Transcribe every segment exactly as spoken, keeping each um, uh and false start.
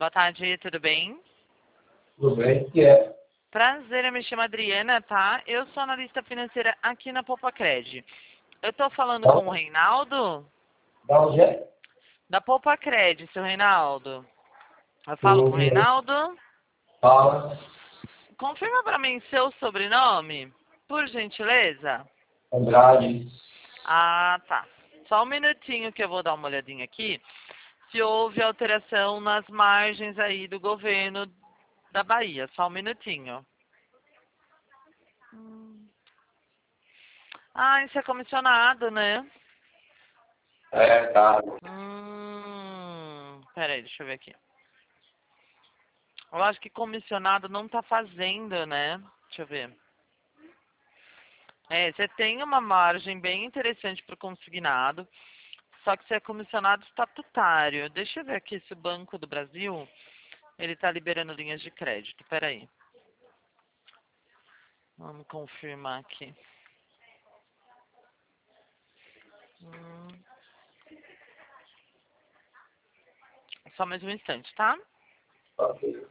Boa tarde, tudo bem? Tudo bem, que é? Prazer, eu me chamo Adriana, tá? Eu sou analista financeira aqui na Poupacred. Eu tô falando Da, com o Reinaldo? da onde é? Da Poupacred, seu Reinaldo. Eu falo com o Sim, Reinaldo? fala, Confirma pra mim seu sobrenome, por gentileza. Andrade. Ah, tá. Só um minutinho que eu vou dar uma olhadinha aqui. Se houve alteração nas margens aí do governo da Bahia. Só um minutinho. Hum. Ah, isso é comissionado, né? É, tá. Hum, peraí, deixa eu ver aqui. Eu acho que comissionado não tá fazendo, né? Deixa eu ver. É, você tem uma margem bem interessante para o consignado, só que você é comissionado estatutário. Deixa eu ver aqui se o Banco do Brasil, ele tá liberando linhas de crédito. Peraí. Vamos confirmar aqui. Hum, só mais um instante, tá? Ok.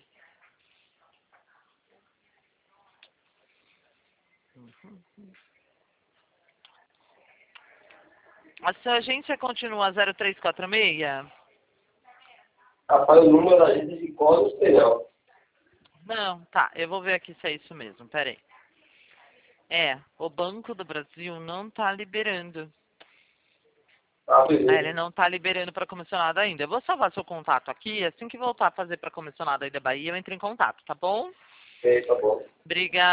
A sua agência continua zero três quatro seis? Rapaz, o número da gente de cor não sei não. Não, tá. Eu vou ver aqui se é isso mesmo. Peraí. É, o Banco do Brasil não tá liberando. Tá, É, ele beleza. não tá liberando para comissionado ainda. Eu vou salvar seu contato aqui. Assim que voltar a fazer para comissionado aí da Bahia, eu entro em contato, tá bom? Ok, tá bom. Obrigada.